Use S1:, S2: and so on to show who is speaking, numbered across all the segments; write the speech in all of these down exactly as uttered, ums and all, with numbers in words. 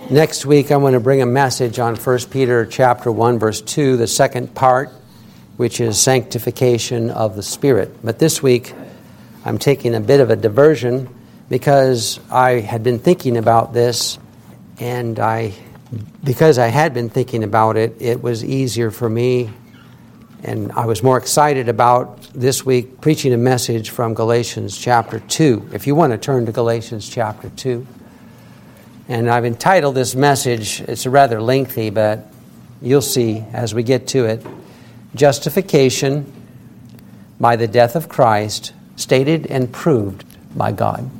S1: Next week, I want to bring a message on First Peter chapter one, verse two, the second part, which is sanctification of the Spirit. But this week, I'm taking a bit of a diversion because I had been thinking about this, and I, because I had been thinking about it, it was easier for me, and I was more excited about this week preaching a message from Galatians chapter two. If you want to turn to Galatians chapter two. And I've entitled this message, it's rather lengthy, but you'll see as we get to it, Justification by the Death of Christ, Stated and Proved by God.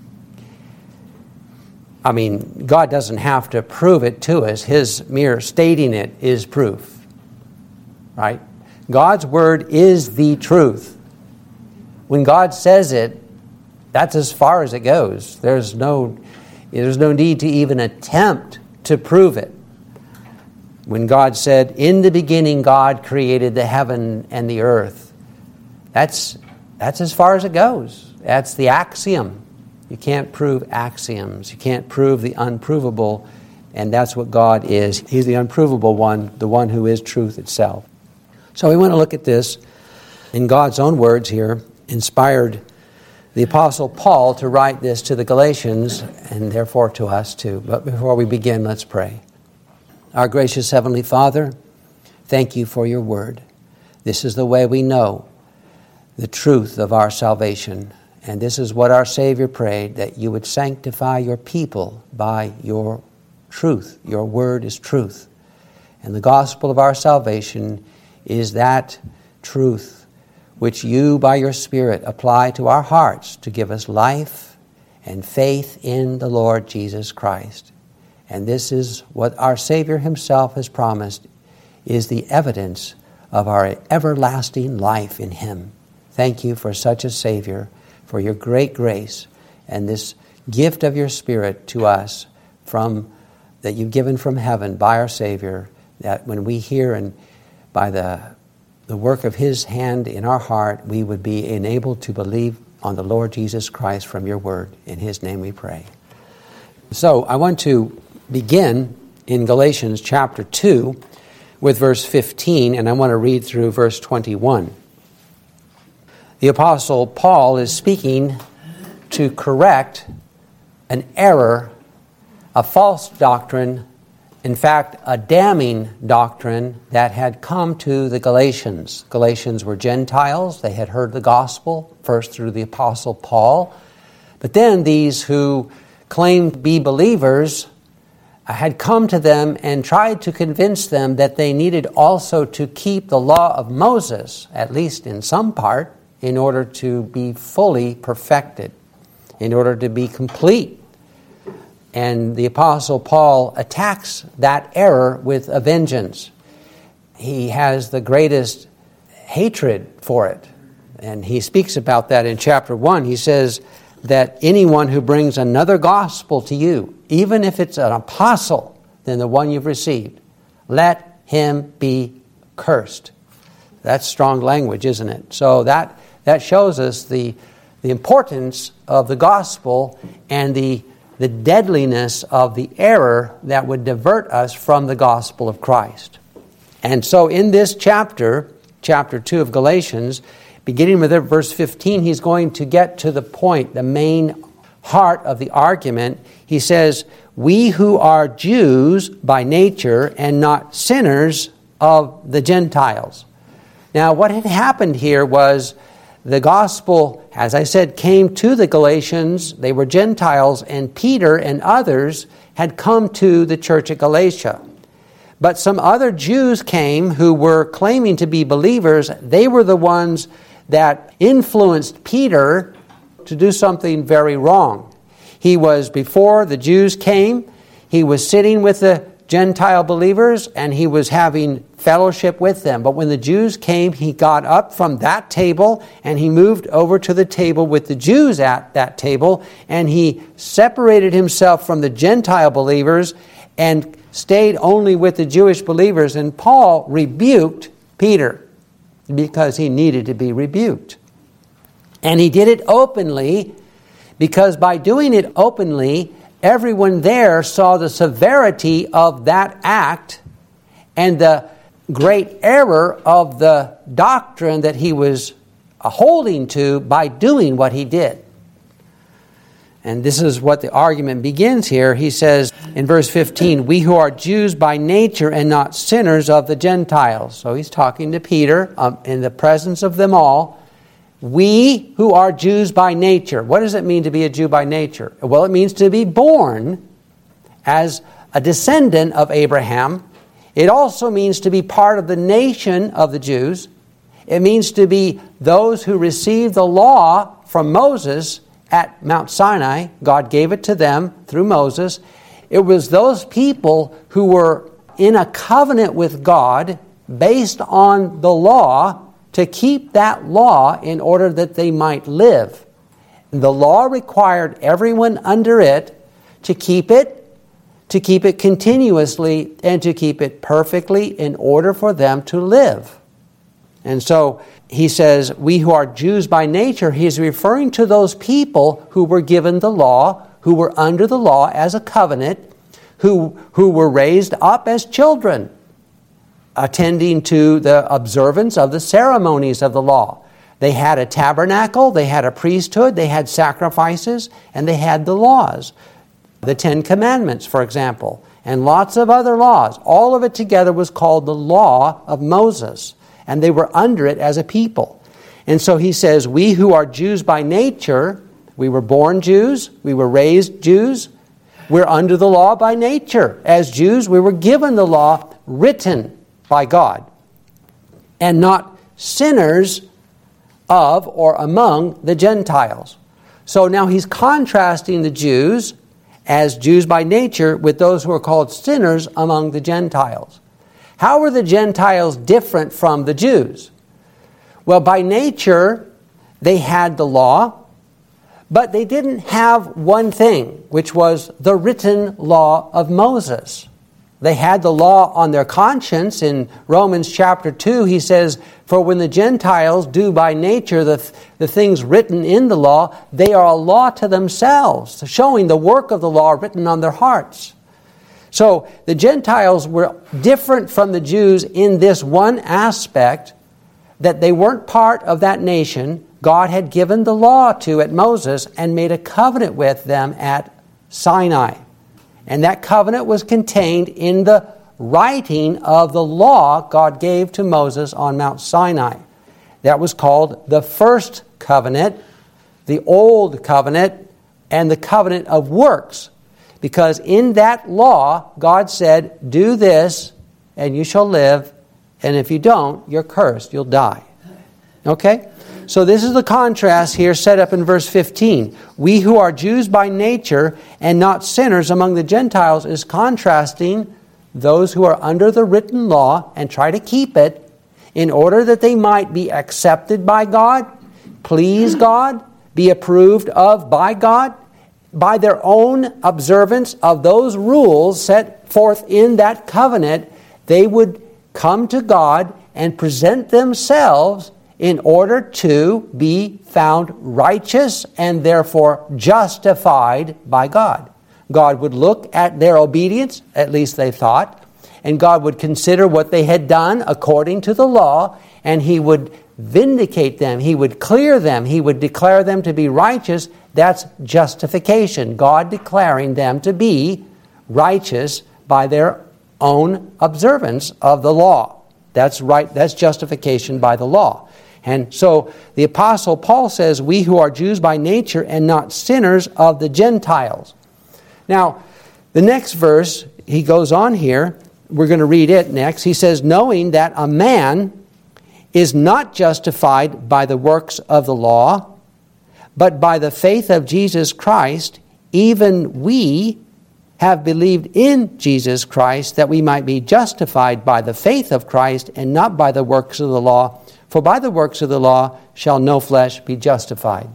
S1: I mean, God doesn't have to prove it to us. His mere stating it is proof. Right? God's Word is the truth. When God says it, that's as far as it goes. There's no... There's no need to even attempt to prove it. When God said, "In the beginning God created the heaven and the earth," that's that's as far as it goes. That's the axiom. You can't prove axioms. You can't prove the unprovable, and that's what God is. He's the unprovable one, the one who is truth itself. So we want to look at this in God's own words here, inspired the Apostle Paul to write this to the Galatians, and therefore to us too. But before we begin, let's pray. Our gracious Heavenly Father, thank you for your word. This is the way we know the truth of our salvation. And this is what our Savior prayed, that you would sanctify your people by your truth. Your word is truth. And the gospel of our salvation is that truth which you, by your Spirit, apply to our hearts to give us life and faith in the Lord Jesus Christ. And this is what our Savior himself has promised, is the evidence of our everlasting life in him. Thank you for such a Savior, for your great grace, and this gift of your Spirit to us from that you've given from heaven by our Savior, that when we hear and by the the work of his hand in our heart, we would be enabled to believe on the Lord Jesus Christ from your word. In his name we pray. So I want to begin in Galatians chapter two with verse fifteen, and I want to read through verse twenty-one. The Apostle Paul is speaking to correct an error, a false doctrine, in fact, a damning doctrine that had come to the Galatians. Galatians were Gentiles. They had heard the gospel, first through the Apostle Paul. But then these who claimed to be believers had come to them and tried to convince them that they needed also to keep the law of Moses, at least in some part, in order to be fully perfected, in order to be complete. And the Apostle Paul attacks that error with a vengeance. He has the greatest hatred for it. And he speaks about that in chapter one. He says that anyone who brings another gospel to you, even if it's an apostle than the one you've received, let him be cursed. That's strong language, isn't it? So that, that shows us the, the importance of the gospel and the the deadliness of the error that would divert us from the gospel of Christ. And so in this chapter, chapter two of Galatians, beginning with verse fifteen, he's going to get to the point, the main heart of the argument. He says, "We who are Jews by nature and not sinners of the Gentiles." Now, what had happened here was the gospel, as I said, came to the Galatians. They were Gentiles, and Peter and others had come to the church at Galatia. But some other Jews came who were claiming to be believers. They were the ones that influenced Peter to do something very wrong. He was, before the Jews came, he was sitting with the Gentile believers, and he was having fellowship with them. But when the Jews came, he got up from that table and he moved over to the table with the Jews at that table, and he separated himself from the Gentile believers and stayed only with the Jewish believers. And Paul rebuked Peter because he needed to be rebuked. And he did it openly, because by doing it openly, everyone there saw the severity of that act and the great error of the doctrine that he was holding to by doing what he did. And this is what the argument begins here. He says in verse fifteen, we who are Jews by nature and not sinners of the Gentiles. So he's talking to Peter um, in the presence of them all. We who are Jews by nature. What does it mean to be a Jew by nature? Well, it means to be born as a descendant of Abraham. It also means to be part of the nation of the Jews. It means to be those who received the law from Moses at Mount Sinai. God gave it to them through Moses. It was those people who were in a covenant with God based on the law to keep that law in order that they might live. The law required everyone under it to keep it, to keep it continuously, and to keep it perfectly in order for them to live. And so he says, we who are Jews by nature, he's referring to those people who were given the law, who were under the law as a covenant, who, who were raised up as children, attending to the observance of the ceremonies of the law. They had a tabernacle, they had a priesthood, they had sacrifices, and they had the laws. The Ten Commandments, for example, and lots of other laws. All of it together was called the law of Moses. And they were under it as a people. And so he says, we who are Jews by nature, we were born Jews, we were raised Jews, we're under the law by nature. As Jews, we were given the law written by God, and not sinners of or among the Gentiles. So now he's contrasting the Jews as Jews by nature with those who are called sinners among the Gentiles. How were the Gentiles different from the Jews? Well, by nature, they had the law, but they didn't have one thing, which was the written law of Moses. They had the law on their conscience. In Romans chapter two, he says, for when the Gentiles do by nature the, the things written in the law, they are a law to themselves, showing the work of the law written on their hearts. So the Gentiles were different from the Jews in this one aspect, that they weren't part of that nation God had given the law to at Moses and made a covenant with them at Sinai. And that covenant was contained in the writing of the law God gave to Moses on Mount Sinai. That was called the first covenant, the old covenant, and the covenant of works. Because in that law, God said, do this and you shall live, and if you don't, you're cursed, you'll die. Okay? So this is the contrast here set up in verse fifteen. We who are Jews by nature and not sinners among the Gentiles is contrasting those who are under the written law and try to keep it in order that they might be accepted by God, please God, be approved of by God, by their own observance of those rules set forth in that covenant. They would come to God and present themselves in order to be found righteous and therefore justified by God. God would look at their obedience, at least they thought, and God would consider what they had done according to the law, and He would vindicate them, He would clear them, He would declare them to be righteous. That's justification, God declaring them to be righteous by their own observance of the law. That's right, that's justification by the law. And so the Apostle Paul says, we who are Jews by nature and not sinners of the Gentiles. Now, the next verse, he goes on here, we're going to read it next. He says, knowing that a man is not justified by the works of the law, but by the faith of Jesus Christ, even we have believed in Jesus Christ, that we might be justified by the faith of Christ and not by the works of the law. For by the works of the law shall no flesh be justified.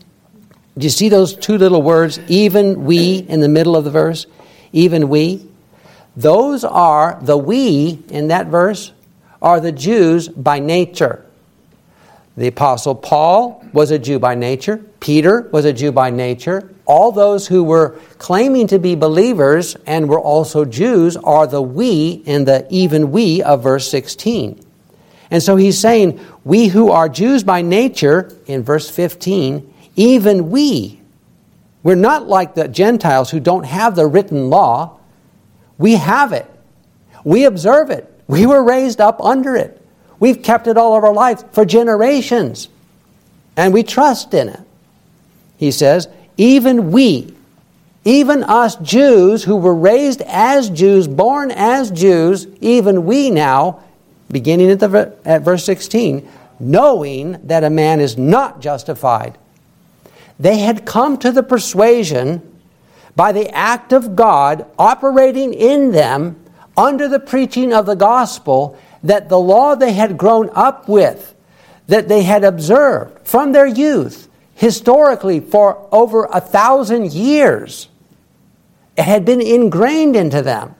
S1: Do you see those two little words, even we, in the middle of the verse? Even we. Those are, the we in that verse, are the Jews by nature. The Apostle Paul was a Jew by nature. Peter was a Jew by nature. All those who were claiming to be believers and were also Jews are the we in the even we of verse sixteen. And so he's saying, we who are Jews by nature, in verse fifteen, even we, we're not like the Gentiles who don't have the written law. We have it. We observe it. We were raised up under it. We've kept it all of our lives for generations. And we trust in it. He says, even we, even us Jews who were raised as Jews, born as Jews, even we now, beginning at, the, at verse sixteen, knowing that a man is not justified. They had come to the persuasion by the act of God operating in them under the preaching of the gospel that the law they had grown up with, that they had observed from their youth, historically for over a thousand years, it had been ingrained into them.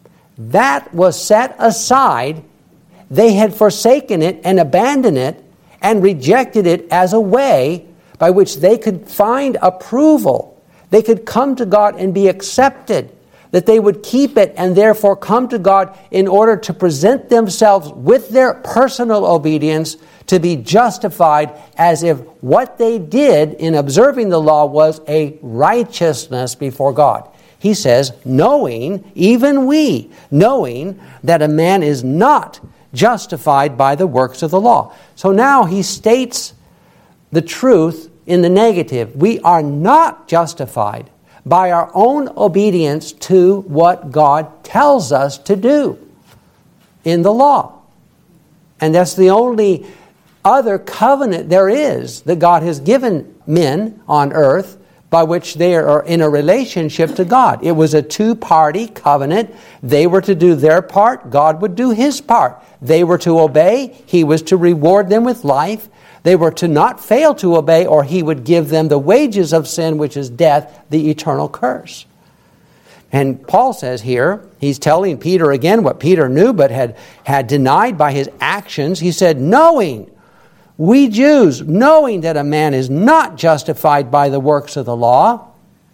S1: That was set aside. They had forsaken it and abandoned it and rejected it as a way by which they could find approval. They could come to God and be accepted, that they would keep it and therefore come to God in order to present themselves with their personal obedience to be justified as if what they did in observing the law was a righteousness before God. He says, knowing, even we, knowing that a man is not justified by the works of the law. So now he states the truth in the negative. We are not justified by our own obedience to what God tells us to do in the law. And that's the only other covenant there is that God has given men on earth by which they are in a relationship to God. It was a two-party covenant. They were to do their part. God would do His part. They were to obey. He was to reward them with life. They were to not fail to obey, or He would give them the wages of sin, which is death, the eternal curse. And Paul says here, he's telling Peter again what Peter knew but had, had denied by his actions. He said, knowing, we Jews, knowing that a man is not justified by the works of the law,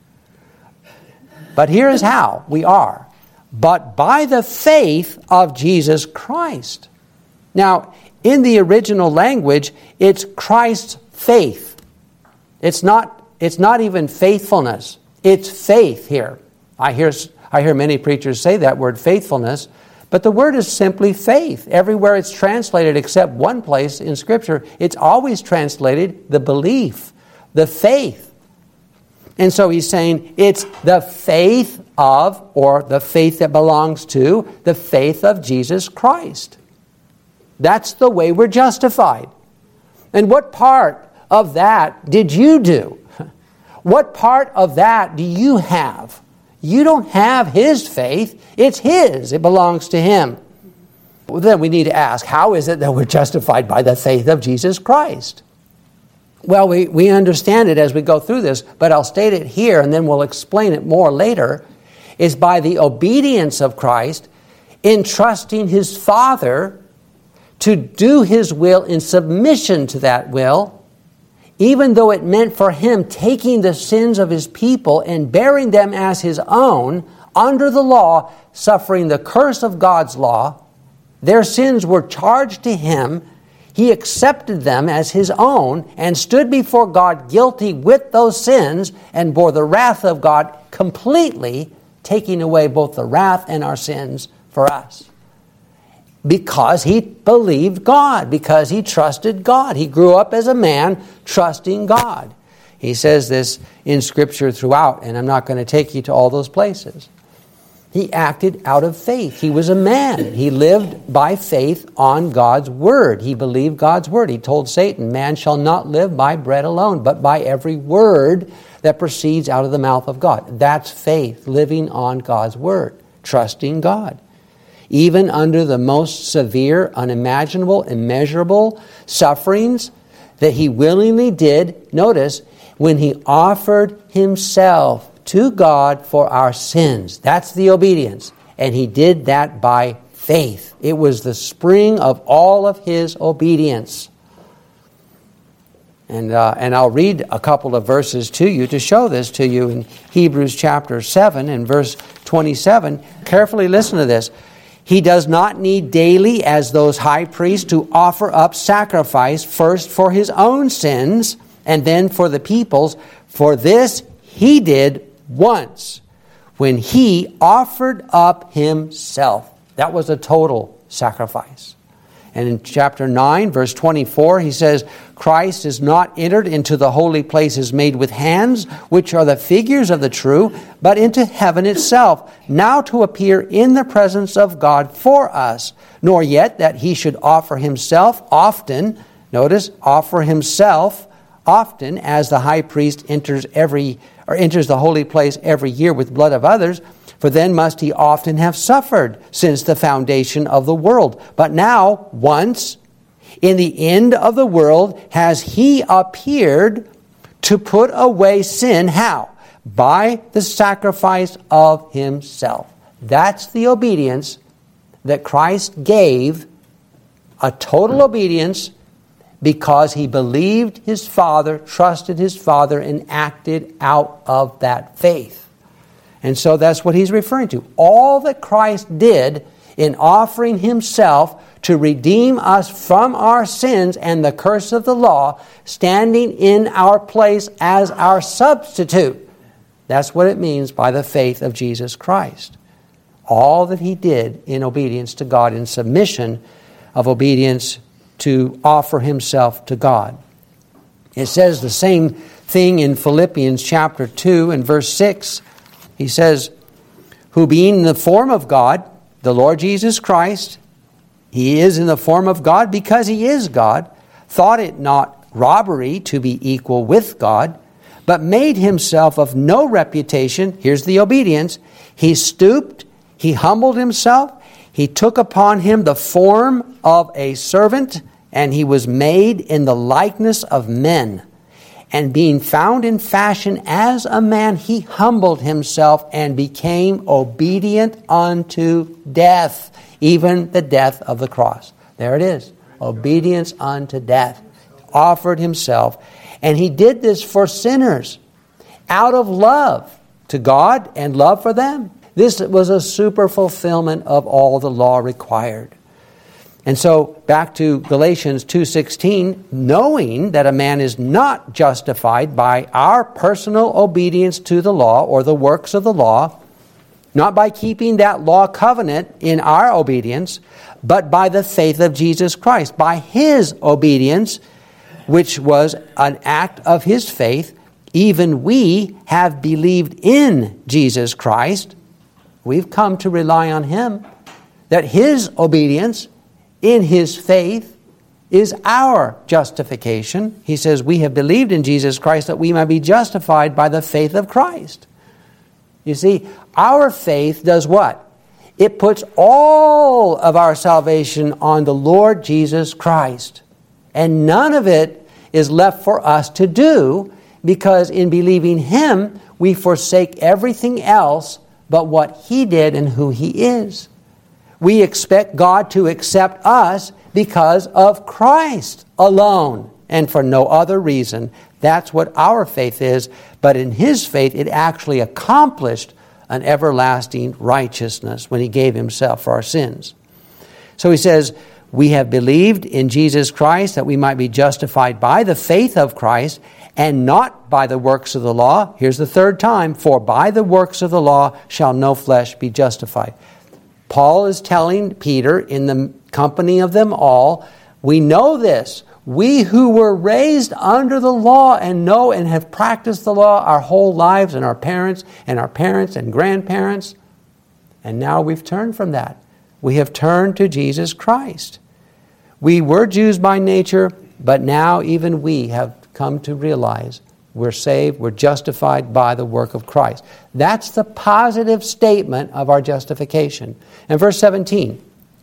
S1: but here is how we are, but by the faith of Jesus Christ. Now, in the original language, it's Christ's faith. It's not, it's not even faithfulness. It's faith here. I hear, I hear many preachers say that word faithfulness, but the word is simply faith. Everywhere it's translated except one place in Scripture, it's always translated the belief, the faith. And so he's saying it's the faith of, or the faith that belongs to, the faith of Jesus Christ. That's the way we're justified. And what part of that did you do? What part of that do you have? You don't have His faith. It's His. It belongs to Him. Well, then we need to ask, how is it that we're justified by the faith of Jesus Christ? Well, we, we understand it as we go through this, but I'll state it here and then we'll explain it more later, is by the obedience of Christ in trusting His Father to do His will in submission to that will, even though it meant for Him taking the sins of His people and bearing them as His own under the law, suffering the curse of God's law. Their sins were charged to Him. He accepted them as His own and stood before God guilty with those sins and bore the wrath of God completely, taking away both the wrath and our sins for us. Because he believed God, because he trusted God. He grew up as a man trusting God. He says this in Scripture throughout, and I'm not going to take you to all those places. He acted out of faith. He was a man. He lived by faith on God's word. He believed God's word. He told Satan, man shall not live by bread alone, but by every word that proceeds out of the mouth of God. That's faith, living on God's word, trusting God. Even under the most severe, unimaginable, immeasurable sufferings that he willingly did, notice, when he offered himself to God for our sins. That's the obedience. And he did that by faith. It was the spring of all of his obedience. And, uh, and I'll read a couple of verses to you to show this to you in Hebrews chapter seven and verse twenty-seven. Carefully listen to this. He does not need daily, as those high priests, to offer up sacrifice first for his own sins and then for the people's. For this he did once, when he offered up himself. That was a total sacrifice. And in chapter nine, verse twenty-four, he says, Christ is not entered into the holy places made with hands, which are the figures of the true, but into heaven itself, now to appear in the presence of God for us. Nor yet that he should offer himself often, notice, offer himself often, as the high priest enters every or enters the holy place every year with blood of others. For then must he often have suffered since the foundation of the world. But now, once, in the end of the world, has he appeared to put away sin. How? By the sacrifice of himself. That's the obedience that Christ gave, a total obedience, because he believed his Father, trusted his Father, and acted out of that faith. And so that's what he's referring to. All that Christ did in offering himself to redeem us from our sins and the curse of the law, standing in our place as our substitute. That's what it means by the faith of Jesus Christ. All that he did in obedience to God, in submission of obedience to offer himself to God. It says the same thing in Philippians chapter two and verse six. He says, who being in the form of God, the Lord Jesus Christ, he is in the form of God because he is God, thought it not robbery to be equal with God, but made himself of no reputation. Here's the obedience. He stooped, he humbled himself, he took upon him the form of a servant, and he was made in the likeness of men. And being found in fashion as a man, he humbled himself and became obedient unto death, even the death of the cross. There it is. Obedience unto death. Offered himself. And he did this for sinners out of love to God and love for them. This was a super fulfillment of all the law required. And so, back to Galatians two sixteen, knowing that a man is not justified by our personal obedience to the law or the works of the law, not by keeping that law covenant in our obedience, but by the faith of Jesus Christ, by his obedience, which was an act of his faith. Even we have believed in Jesus Christ. We've come to rely on him, that his obedience in his faith is our justification. He says we have believed in Jesus Christ that we might be justified by the faith of Christ. You see, our faith does what? It puts all of our salvation on the Lord Jesus Christ. And none of it is left for us to do, because in believing him, we forsake everything else but what he did and who he is. We expect God to accept us because of Christ alone and for no other reason. That's what our faith is. But in his faith, it actually accomplished an everlasting righteousness when he gave himself for our sins. So he says, we have believed in Jesus Christ that we might be justified by the faith of Christ and not by the works of the law. Here's the third time. For by the works of the law shall no flesh be justified. Paul is telling Peter in the company of them all, we know this. We who were raised under the law and know and have practiced the law our whole lives, and our parents and our parents and grandparents, and now we've turned from that. We have turned to Jesus Christ. We were Jews by nature, but now even we have come to realize we're saved, we're justified by the work of Christ. That's the positive statement of our justification. And verse seventeen,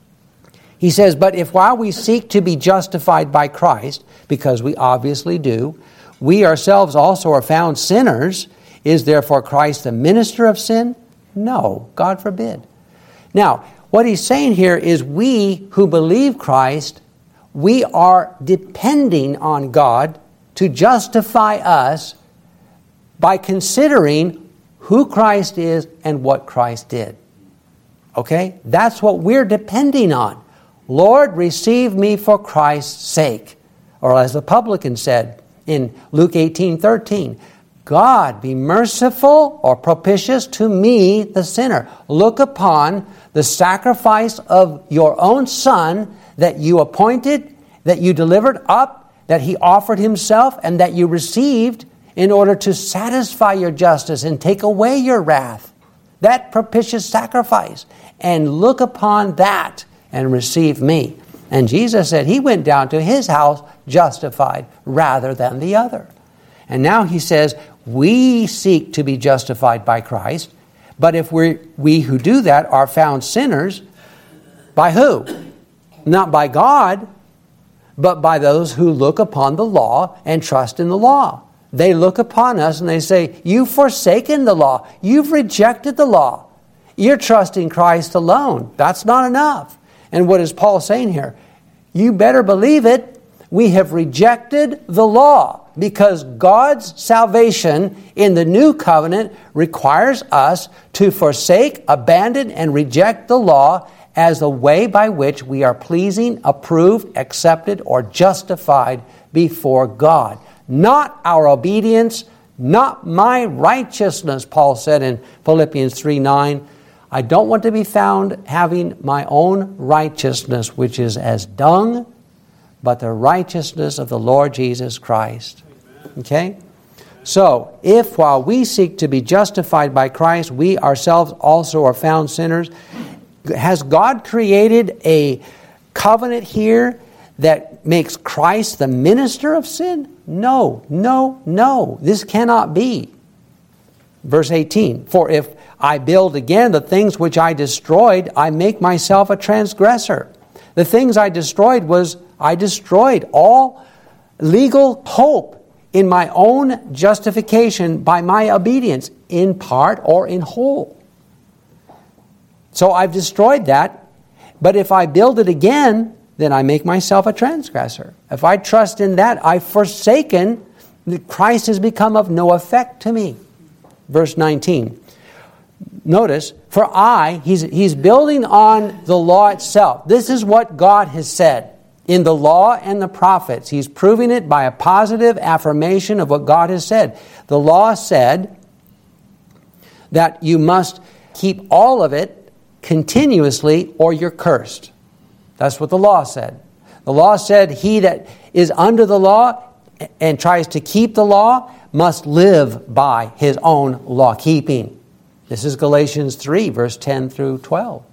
S1: he says, but if while we seek to be justified by Christ, because we obviously do, we ourselves also are found sinners, is therefore Christ the minister of sin? No, God forbid. Now, what he's saying here is we who believe Christ, we are depending on God to to justify us by considering who Christ is and what Christ did. Okay? That's what we're depending on. Lord, receive me for Christ's sake. Or as the publican said in Luke eighteen thirteen, God, be merciful or propitious to me, the sinner. Look upon the sacrifice of your own Son that you appointed, that you delivered up, that He offered Himself, and that you received in order to satisfy your justice and take away your wrath. That propitious sacrifice. And look upon that and receive me. And Jesus said He went down to His house justified rather than the other. And now He says, we seek to be justified by Christ, but if we we who do that are found sinners, by who? Not by God, but by those who look upon the law and trust in the law. They look upon us and they say, you've forsaken the law. You've rejected the law. You're trusting Christ alone. That's not enough. And what is Paul saying here? You better believe it. We have rejected the law because God's salvation in the new covenant requires us to forsake, abandon, and reject the law as the way by which we are pleasing, approved, accepted, or justified before God. Not our obedience, not my righteousness, Paul said in Philippians three nine. I don't want to be found having my own righteousness, which is as dung, but the righteousness of the Lord Jesus Christ. Okay? So, if while we seek to be justified by Christ, we ourselves also are found sinners, has God created a covenant here that makes Christ the minister of sin? No, no, no. This cannot be. Verse eighteen, for if I build again the things which I destroyed, I make myself a transgressor. The things I destroyed was, I destroyed all legal hope in my own justification by my obedience, in part or in whole. So I've destroyed that, but if I build it again, then I make myself a transgressor. If I trust in that, I've forsaken, Christ has become of no effect to me. Verse nineteen. Notice, for I, he's, he's building on the law itself. This is what God has said in the law and the prophets. He's proving it by a positive affirmation of what God has said. The law said that you must keep all of it continuously or you're cursed. That's what the law said. The law said he that is under the law and tries to keep the law must live by his own law keeping. This is Galatians three, verse ten through twelve.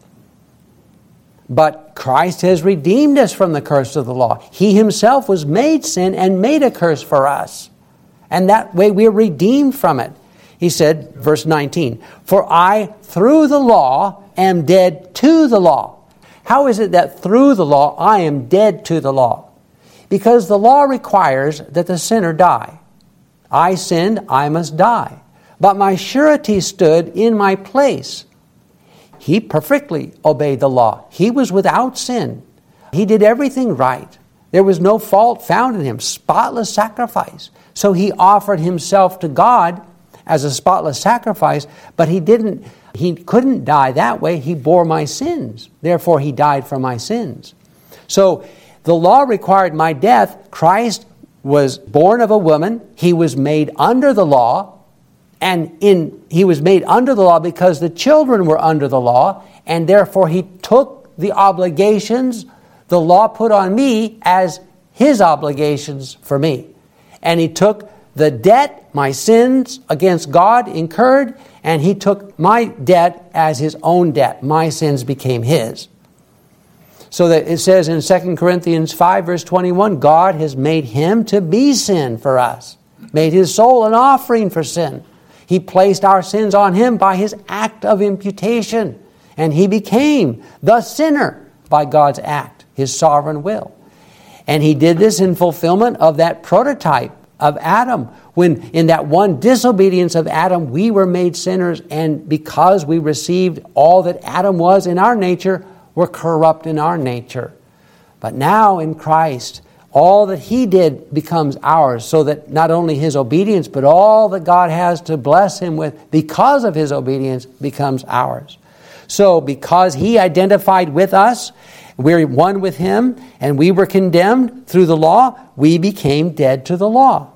S1: But Christ has redeemed us from the curse of the law. He Himself was made sin and made a curse for us. And that way we're redeemed from it. He said, verse nineteen, for I, through the law, am dead to the law. How is it that through the law I am dead to the law? Because the law requires that the sinner die. I sinned, I must die. But my surety stood in my place. He perfectly obeyed the law. He was without sin. He did everything right. There was no fault found in Him. Spotless sacrifice. So He offered Himself to God as a spotless sacrifice, but He didn't, He couldn't die that way. He bore my sins. Therefore, He died for my sins. So the law required my death. Christ was born of a woman. He was made under the law. And in he was made under the law because the children were under the law, and therefore He took the obligations the law put on me as His obligations for me. And He took the debt, my sins against God incurred, and He took my debt as His own debt. My sins became His. So that it says in Second Corinthians five, verse twenty-one, God has made Him to be sin for us, made His soul an offering for sin. He placed our sins on Him by His act of imputation, and He became the sinner by God's act, His sovereign will. And He did this in fulfillment of that prototype of Adam, when in that one disobedience of Adam, we were made sinners, and because we received all that Adam was in our nature, we're corrupt in our nature. But now in Christ, All that he did becomes ours, so that not only his obedience, but all that God has to bless him with because of his obedience becomes ours. So because he identified with us, we're one with him, and we were condemned through the law, we became dead to the law.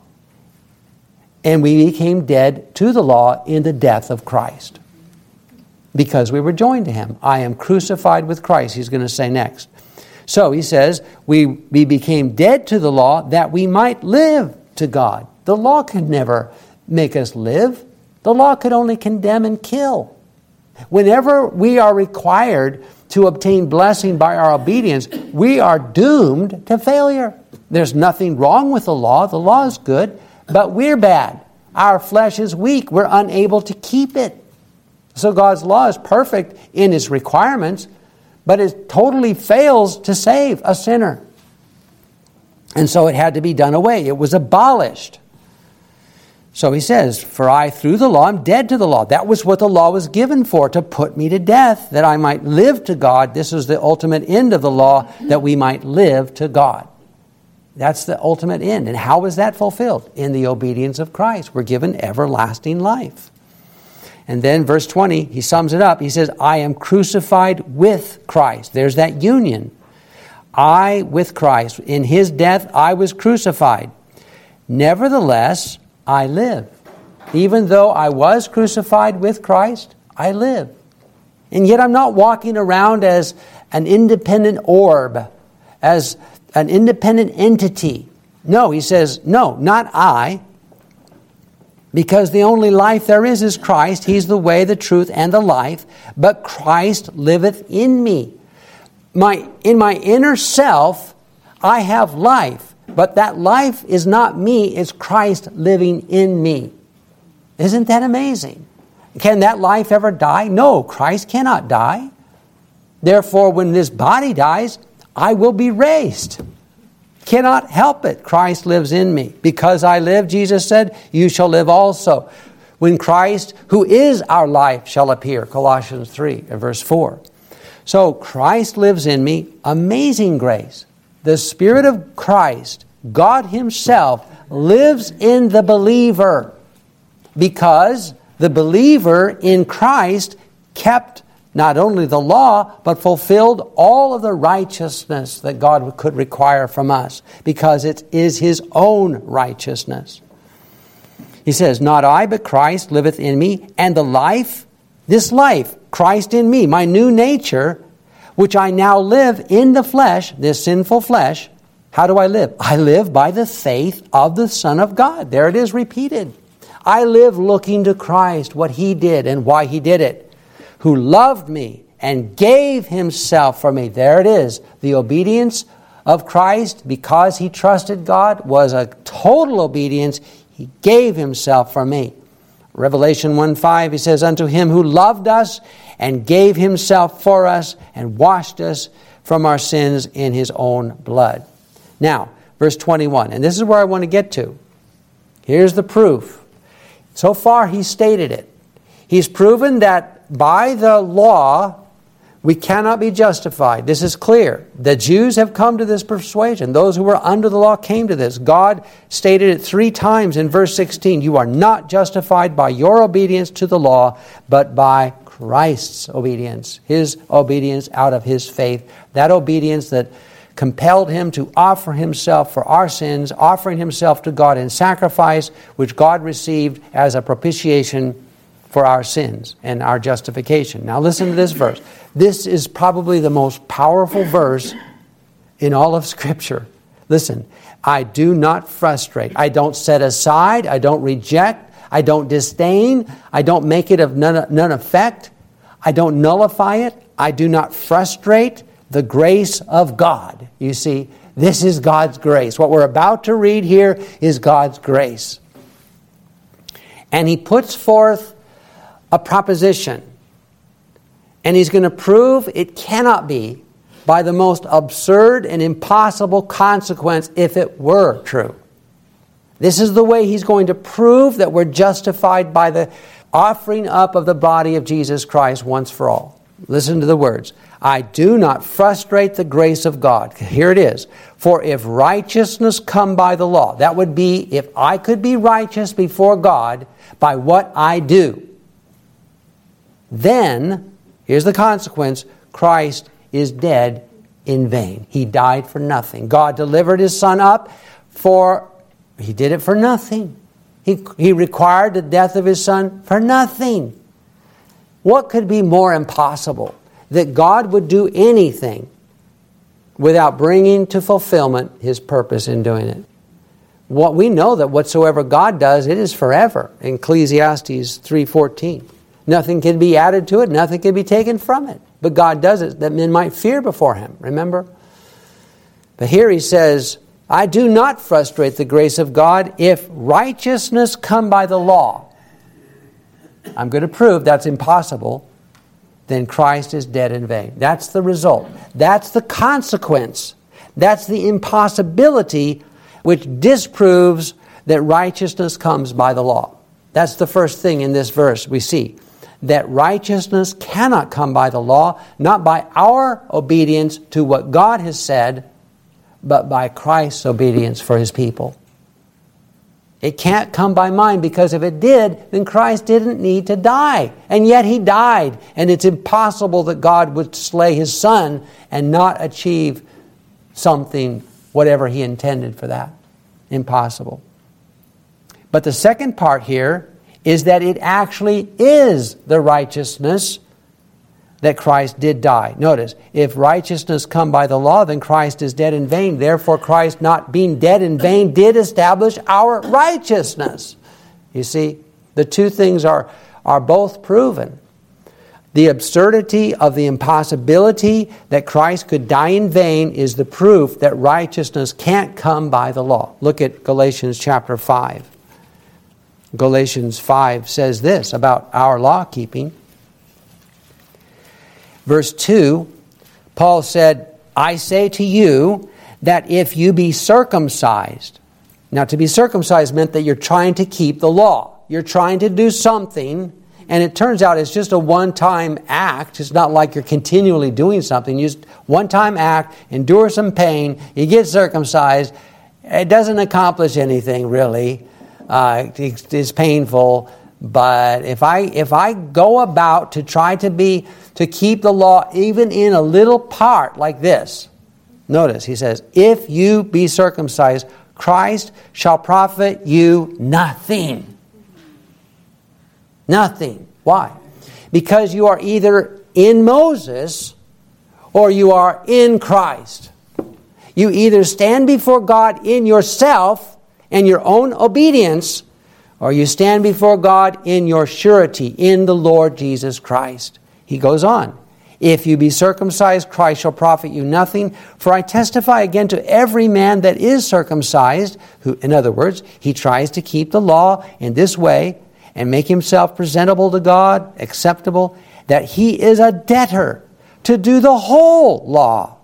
S1: And we became dead to the law in the death of Christ. Because we were joined to him. I am crucified with Christ, he's going to say next. So he says, we, we became dead to the law that we might live to God. The law could never make us live. The law could only condemn and kill. Whenever we are required to obtain blessing by our obedience, we are doomed to failure. There's nothing wrong with the law. The law is good, but we're bad. Our flesh is weak. We're unable to keep it. So God's law is perfect in its requirements, but it totally fails to save a sinner. And so it had to be done away. It was abolished. So he says, for I, through the law, am dead to the law. That was what the law was given for, to put me to death, that I might live to God. This is the ultimate end of the law, that we might live to God. That's the ultimate end. And how was that fulfilled? In the obedience of Christ. We're given everlasting life. And then verse twenty, he sums it up. He says, I am crucified with Christ. There's that union. I with Christ. In his death, I was crucified. Nevertheless, I live. Even though I was crucified with Christ, I live. And yet I'm not walking around as an independent orb, as an independent entity. No, he says, no, not I. Because the only life there is is Christ. He's the way, the truth, and the life. But Christ liveth in me. My, in my inner self, I have life. But that life is not me, it's Christ living in me. Isn't that amazing? Can that life ever die? No, Christ cannot die. Therefore, when this body dies, I will be raised. Cannot help it. Christ lives in me. Because I live, Jesus said, you shall live also. When Christ, who is our life, shall appear. Colossians three, verse four. So Christ lives in me. Amazing grace. The Spirit of Christ, God himself, lives in the believer. Because the believer in Christ kept not only the law, but fulfilled all of the righteousness that God could require from us, because it is his own righteousness. He says, not I, but Christ liveth in me, and the life, this life, Christ in me, my new nature, which I now live in the flesh, this sinful flesh. How do I live? I live by the faith of the Son of God. There it is repeated. I live looking to Christ, what he did and why he did it. Who loved me and gave himself for me. There it is. The obedience of Christ, because he trusted God, was a total obedience. He gave himself for me. Revelation one five, he says, unto him who loved us and gave himself for us and washed us from our sins in his own blood. Now, verse twenty-one, and this is where I want to get to. Here's the proof. So far, he stated it. He's proven that by the law, we cannot be justified. This is clear. The Jews have come to this persuasion. Those who were under the law came to this. God stated it three times in verse sixteen. You are not justified by your obedience to the law, but by Christ's obedience. His obedience out of his faith. That obedience that compelled him to offer himself for our sins, offering himself to God in sacrifice, which God received as a propitiation for our sins and our justification. Now listen to this verse. This is probably the most powerful verse in all of Scripture. Listen, I do not frustrate. I don't set aside. I don't reject. I don't disdain. I don't make it of none, none effect. I don't nullify it. I do not frustrate the grace of God. You see, this is God's grace. What we're about to read here is God's grace. And he puts forth a proposition. And he's going to prove it cannot be by the most absurd and impossible consequence if it were true. This is the way he's going to prove that we're justified by the offering up of the body of Jesus Christ once for all. Listen to the words. I do not frustrate the grace of God. Here it is. For if righteousness come by the law, that would be if I could be righteous before God by what I do, then, here's the consequence, Christ is dead in vain. He died for nothing. God delivered His Son up for, He did it for nothing. He, he required the death of His Son for nothing. What could be more impossible? That God would do anything without bringing to fulfillment His purpose in doing it. What we know that whatsoever God does, it is forever. Ecclesiastes three fourteen. Nothing can be added to it, nothing can be taken from it. But God does it that men might fear before Him, remember? But here He says, I do not frustrate the grace of God if righteousness come by the law. I'm going to prove that's impossible. Then Christ is dead in vain. That's the result. That's the consequence. That's the impossibility which disproves that righteousness comes by the law. That's the first thing in this verse we see. That righteousness cannot come by the law, not by our obedience to what God has said, but by Christ's obedience for His people. It can't come by mine, because if it did, then Christ didn't need to die. And yet He died. And it's impossible that God would slay His Son and not achieve something, whatever He intended for that. Impossible. But the second part here is that it actually is the righteousness that Christ did die. Notice, if righteousness come by the law, then Christ is dead in vain. Therefore, Christ, not being dead in vain, did establish our righteousness. You see, the two things are, are both proven. The absurdity of the impossibility that Christ could die in vain is the proof that righteousness can't come by the law. Look at Galatians chapter five. Galatians five says this about our law keeping. Verse two, Paul said, I say to you that if you be circumcised. Now, to be circumcised meant that you're trying to keep the law. You're trying to do something, and it turns out it's just a one-time act. It's not like you're continually doing something. You just one-time act, endure some pain, you get circumcised. It doesn't accomplish anything, really. Uh, it's painful. But if I if I go about to try to be to keep the law even in a little part like this, notice he says, if you be circumcised, Christ shall profit you nothing. Nothing. Why? Because you are either in Moses or you are in Christ. You either stand before God in yourself and your own obedience, or you stand before God in your surety, in the Lord Jesus Christ. He goes on. If you be circumcised, Christ shall profit you nothing. For I testify again to every man that is circumcised, who, in other words, he tries to keep the law in this way and make himself presentable to God, acceptable, that he is a debtor to do the whole law.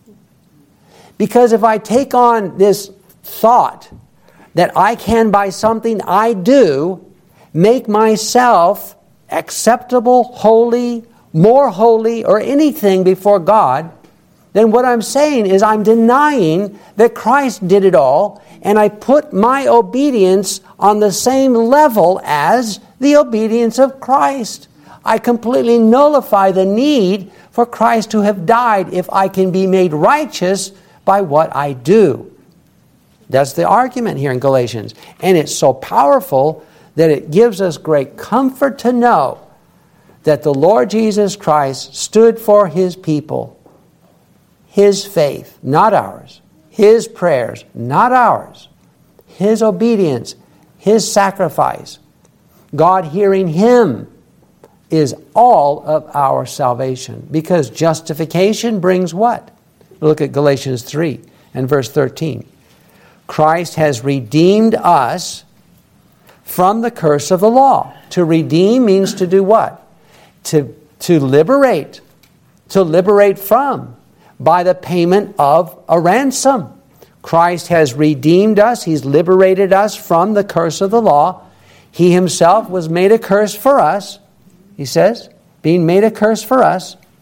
S1: Because if I take on this thought that I can, by something I do, make myself acceptable, holy, more holy, or anything before God, then what I'm saying is I'm denying that Christ did it all, and I put my obedience on the same level as the obedience of Christ. I completely nullify the need for Christ to have died if I can be made righteous by what I do. That's the argument here in Galatians. And it's so powerful that it gives us great comfort to know that the Lord Jesus Christ stood for His people. His faith, not ours. His prayers, not ours. His obedience, His sacrifice. God hearing Him is all of our salvation. Because justification brings what? Look at Galatians three and verse thirteen. Christ has redeemed us from the curse of the law. To redeem means to do what? To, to liberate. To liberate from. By the payment of a ransom. Christ has redeemed us. He's liberated us from the curse of the law. He Himself was made a curse for us. He says, being made a curse for us.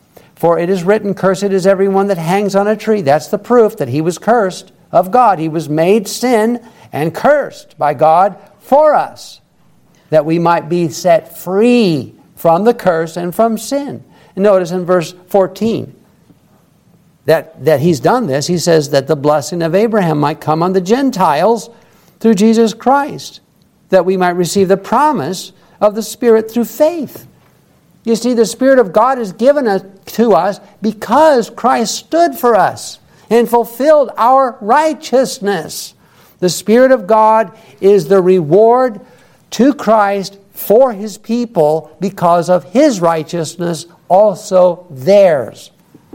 S1: For it is written, cursed is everyone that hangs on a tree. That's the proof that he was cursed of God. He was made sin and cursed by God for us, that we might be set free from the curse and from sin. And notice in verse fourteen that, that he's done this. He says that the blessing of Abraham might come on the Gentiles through Jesus Christ, that we might receive the promise of the Spirit through faith. You see, the Spirit of God is given us, to us because Christ stood for us and fulfilled our righteousness. The Spirit of God is the reward to Christ for His people because of His righteousness, also theirs.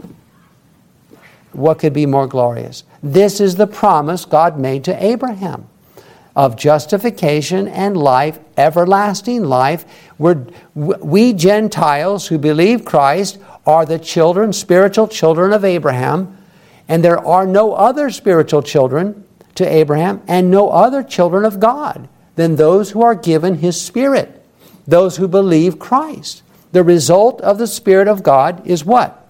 S1: What could be more glorious? This is the promise God made to Abraham of justification and life, everlasting life. We're, we Gentiles who believe Christ are the children, spiritual children of Abraham, and there are no other spiritual children to Abraham and no other children of God than those who are given His Spirit, those who believe Christ. The result of the Spirit of God is what?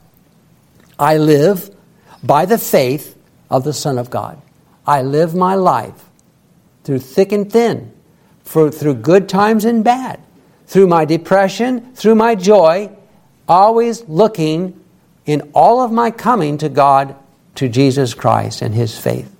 S1: I live by the faith of the Son of God. I live my life through thick and thin, for, through good times and bad, through my depression, through my joy, always looking in all of my coming to God, to Jesus Christ and His faith.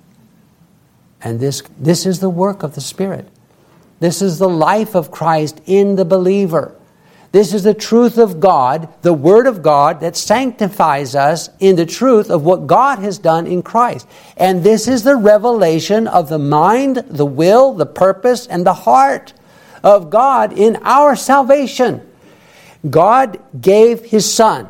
S1: And this, this is the work of the Spirit. This is the life of Christ in the believer. This is the truth of God, the Word of God that sanctifies us in the truth of what God has done in Christ. And this is the revelation of the mind, the will, the purpose, and the heart of God in our salvation. God gave His Son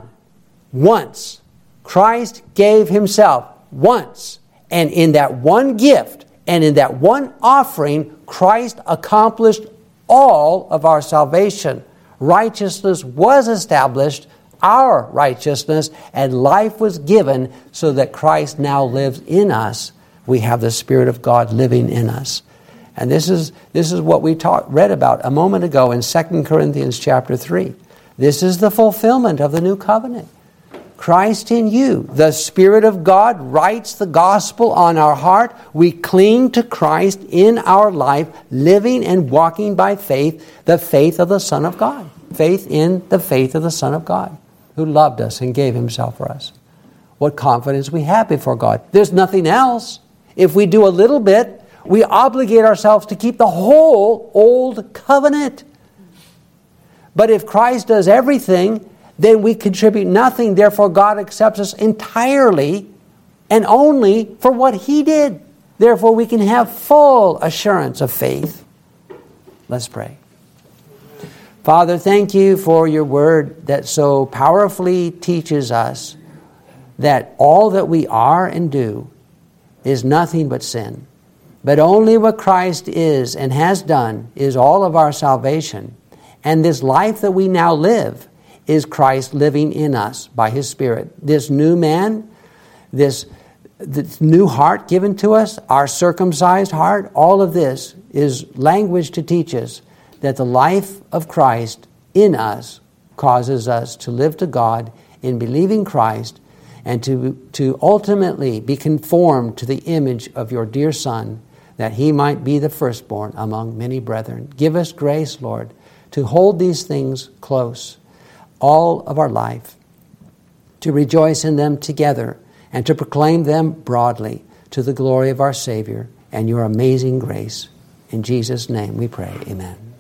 S1: once. Christ gave Himself once. And in that one gift and in that one offering, Christ accomplished all of our salvation. Righteousness was established, our righteousness, and life was given so that Christ now lives in us. We have the Spirit of God living in us. And this is this is what we taught, read about a moment ago in Second Corinthians chapter three. This is the fulfillment of the new covenant. Christ in you. The Spirit of God writes the gospel on our heart. We cling to Christ in our life, living and walking by faith, the faith of the Son of God. Faith in the faith of the Son of God, who loved us and gave Himself for us. What confidence we have before God. There's nothing else. If we do a little bit, we obligate ourselves to keep the whole old covenant. But if Christ does everything, then we contribute nothing. Therefore, God accepts us entirely and only for what He did. Therefore, we can have full assurance of faith. Let's pray. Father, thank You for Your Word that so powerfully teaches us that all that we are and do is nothing but sin. But only what Christ is and has done is all of our salvation. And this life that we now live is Christ living in us by His Spirit. This new man, this, this new heart given to us, our circumcised heart, all of this is language to teach us that the life of Christ in us causes us to live to God in believing Christ and to, to ultimately be conformed to the image of Your dear Son, that He might be the firstborn among many brethren. Give us grace, Lord, to hold these things close all of our life, to rejoice in them together, and to proclaim them broadly to the glory of our Savior and Your amazing grace. In Jesus' name we pray, amen.